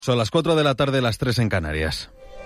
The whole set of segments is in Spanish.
Son las 4 de la tarde, las 3 en Canarias.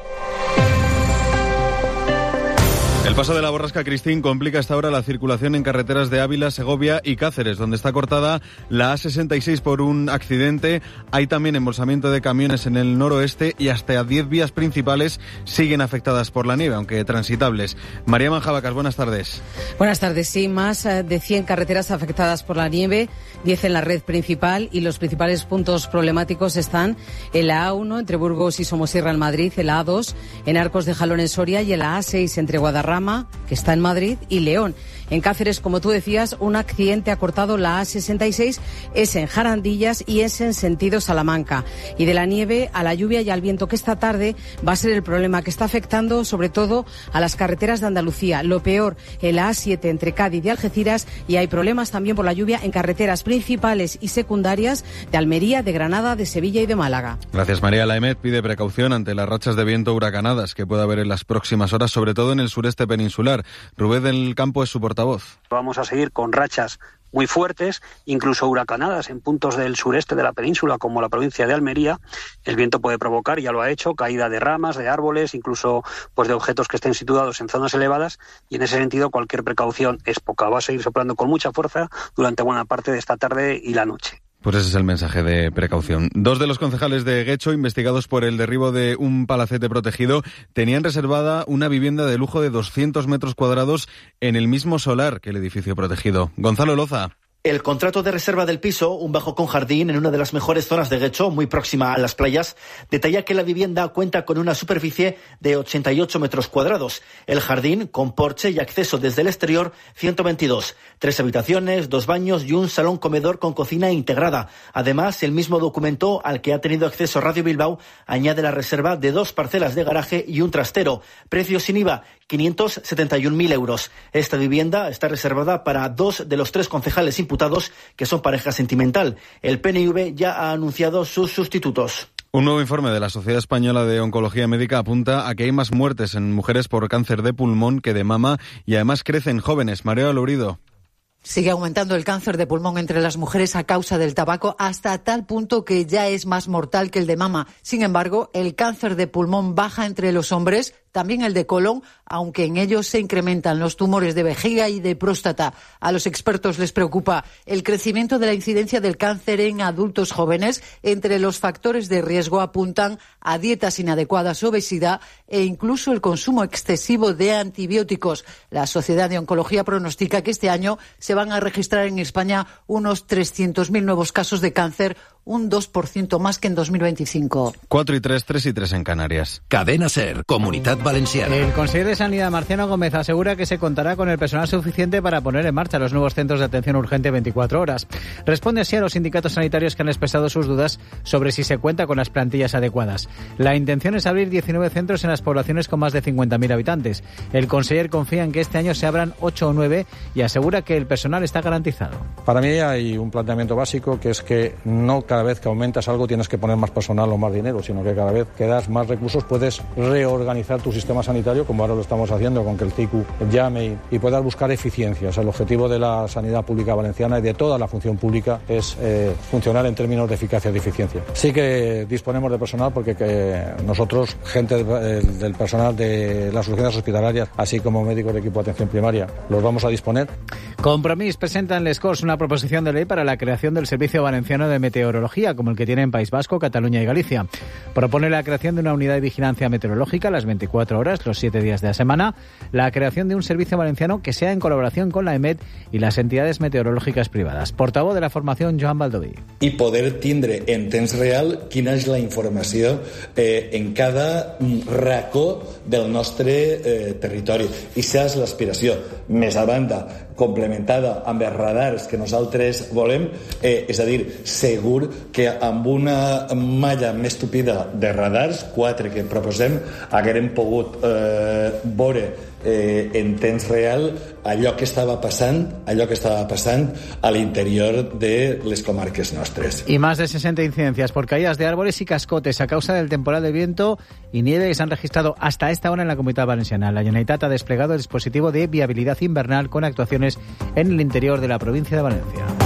El paso de la borrasca Cristín complica hasta ahora la circulación en carreteras de Ávila, Segovia y Cáceres, donde está cortada la A66 por un accidente. Hay también embolsamiento de camiones en el noroeste y hasta 10 vías principales siguen afectadas por la nieve, aunque transitables. María Manjabacas, buenas tardes. Buenas tardes, sí, más de 100 carreteras afectadas por la nieve, 10 en la red principal, y los principales puntos problemáticos están en la A1 entre Burgos y Somosierra en Madrid, en la A2 en Arcos de Jalón en Soria y en la A6 entre Guadarrama, que está en Madrid, y León. En Cáceres, como tú decías, un accidente ha cortado la A66, es en Jarandillas y es en sentido Salamanca. Y de la nieve a la lluvia y al viento, que esta tarde va a ser el problema que está afectando sobre todo a las carreteras de Andalucía. Lo peor en la A7 entre Cádiz y Algeciras, y hay problemas también por la lluvia en carreteras principales y secundarias de Almería, de Granada, de Sevilla y de Málaga. Gracias, María. La EMET pide precaución ante las rachas de viento huracanadas que pueda haber en las próximas horas, sobre todo en el sureste peninsular. Rubén del Campo es su portavoz. Vamos a seguir con rachas muy fuertes, incluso huracanadas en puntos del sureste de la península, como la provincia de Almería. El viento puede provocar, ya lo ha hecho, caída de ramas, de árboles, incluso pues de objetos que estén situados en zonas elevadas, y en ese sentido cualquier precaución es poca. Va a seguir soplando con mucha fuerza durante buena parte de esta tarde y la noche. Pues ese es el mensaje de precaución. 2 de los concejales de Guecho, investigados por el derribo de un palacete protegido, tenían reservada una vivienda de lujo de 200 metros cuadrados en el mismo solar que el edificio protegido. Gonzalo Loza. El contrato de reserva del piso, un bajo con jardín en una de las mejores zonas de Guecho, muy próxima a las playas, detalla que la vivienda cuenta con una superficie de 88 metros cuadrados. El jardín, con porche y acceso desde el exterior, 122. 3 habitaciones, 2 baños y un salón comedor con cocina integrada. Además, el mismo documento al que ha tenido acceso Radio Bilbao añade la reserva de 2 parcelas de garaje y un trastero. Precio sin IVA, 571.000 euros. Esta vivienda está reservada para 2 de los 3 concejales imputados, que son pareja sentimental. El PNV ya ha anunciado sus sustitutos. Un nuevo informe de la Sociedad Española de Oncología Médica apunta a que hay más muertes en mujeres por cáncer de pulmón que de mama, y además crecen jóvenes. María Lorido. Sigue aumentando el cáncer de pulmón entre las mujeres a causa del tabaco, hasta tal punto que ya es más mortal que el de mama. Sin embargo, el cáncer de pulmón baja entre los hombres, también el de colon, aunque en ellos se incrementan los tumores de vejiga y de próstata. A los expertos les preocupa el crecimiento de la incidencia del cáncer en adultos jóvenes. Entre los factores de riesgo apuntan a dietas inadecuadas, obesidad e incluso el consumo excesivo de antibióticos. La Sociedad de Oncología pronostica que este año se van a registrar en España unos 300.000 nuevos casos de cáncer, un 2% más que en 2025. 4 y 3, 3 y 3 en Canarias. Cadena SER, Comunidad Valenciana. El conseller de Sanidad, Marciano Gómez, asegura que se contará con el personal suficiente para poner en marcha los nuevos centros de atención urgente 24 horas. Responde así a los sindicatos sanitarios que han expresado sus dudas sobre si se cuenta con las plantillas adecuadas. La intención es abrir 19 centros en las poblaciones con más de 50.000 habitantes. El conseller confía en que este año se abran 8 o 9 y asegura que el personal está garantizado. Para mí hay un planteamiento básico, que es que no cada vez que aumentas algo tienes que poner más personal o más dinero, sino que cada vez que das más recursos puedes reorganizar tu sistema sanitario, como ahora lo estamos haciendo con que el CICU llame y puedas buscar eficiencias. El objetivo de la sanidad pública valenciana y de toda la función pública es funcionar en términos de eficacia y de eficiencia. Sí que disponemos de personal porque nosotros, gente del personal de las urgencias hospitalarias, así como médicos de equipo de atención primaria, los vamos a disponer. Compromís presenta en Les Corts una proposición de ley para la creación del Servicio Valenciano de Meteorología, como el que tiene en País Vasco, Cataluña y Galicia. Propone la creación de una unidad de vigilancia meteorológica las 24 horas, los 7 días de la semana, la creación de un servicio valenciano que sea en colaboración con la EMET y las entidades meteorológicas privadas. Portavoz de la formación, Joan Baldoví. I poder tindre en temps real quina és la informació en cada racó del nostre territori. I això és l'aspiració. Més a banda, complementada amb els radars que nosaltres volem, és a dir, segur que amb una malla més tupida de radars, 4 que proposem, haguérem pogut veure en temps real allò que estava passant al interior de les comarques nostres. Y más de 60 incidencias por caídas de árboles y cascotes a causa del temporal de viento y nieve que se han registrado hasta esta hora en la Comunidad Valenciana. La Generalitat ha desplegado el dispositivo de viabilidad invernal con actuaciones en el interior de la provincia de Valencia.